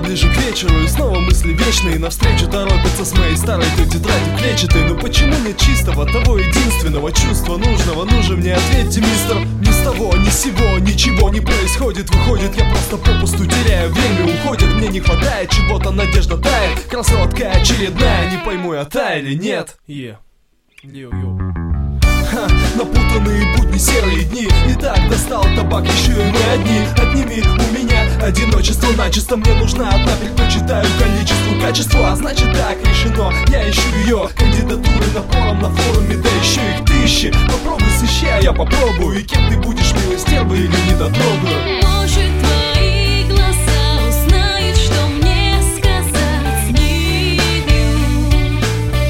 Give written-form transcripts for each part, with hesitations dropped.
ближе к вечеру, и снова мысли вечные навстречу торопятся с моей старой той тетрадью клетчатой. Но почему нет чистого, того единственного чувства нужного? Ну же мне ответьте, мистер. Ни с того, ни с сего ничего не происходит. Выходит, я просто попусту теряю время, уходит. Мне не хватает чего-то, надежда тает. Красотка очередная, не пойму я та или нет. Напутанные будни, серые дни. И так достал табак, еще и мы одни. Отними у меня одиночество начисто. Мне нужна одна, предпочитаю количеству качеству. А значит так решено, я ищу ее. Кандидатуры напором на форуме, да еще их тысячи. Попробуй сыщи, а я попробую. И кем ты будешь, милой стервой или недотрогую? Может, твои глаза узнают, что мне сказать. Need you.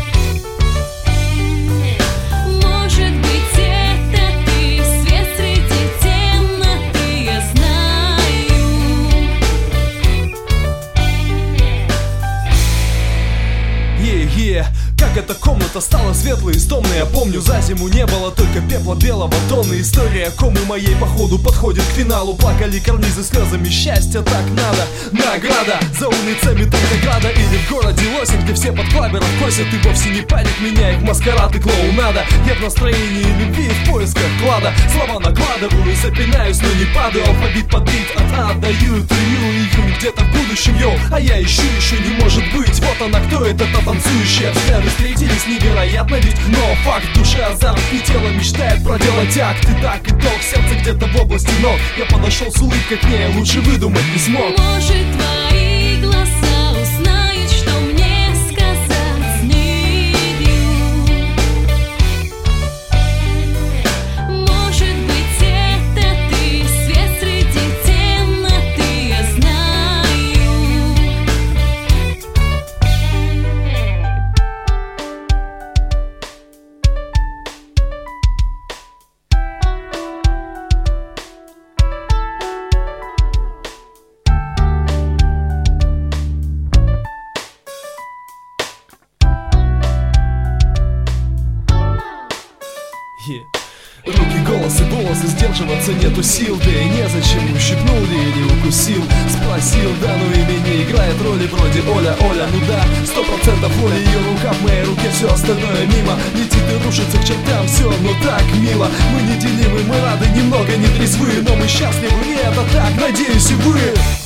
Может быть, это ты, свет среди темноты, я знаю. Как эта комната стала светлой и стомной. Я помню, за зиму не было только пепла белого тонны. История комы моей походу подходит к финалу. Плакали карнизы слезами, счастья так надо. Награда за улицами Толгограда или в городе Лосин, где все под клаберов косят. И вовсе не паник меня, их маскарад и клоунада. Я в настроении любви и в поисках клада. Слова накладываю, запинаюсь, но не падаю. Алфавит под бит от А до Ю, ты июнь где-то в будущем, йоу. А я ищу, еще не может быть. Вот она, кто это, та танцующая. Взгляды встретились невероятно ведь. Но факт, в душе азарт и тело мечтает проделать акт. И так итог, сердце где-то в области ног. Я подошел с улыбкой к ней, лучше выдумать не смог. Может, твои глаза узнают, что мне сказать. Need you. Может быть, это ты, свет среди темноты, я знаю. Руки, голос и волосы, сдерживаться нету сил. Да и незачем, ущипнул ли или укусил. Спросил, да ну и не играет роли вроде Оля, ну да, 100% воля. Ее рука в моей руке, все остальное мимо. Летит и рушится к чертям, все, но так мило. Мы неделимы, мы рады, немного не трезвы, но мы счастливы, и это так, надеюсь и вы.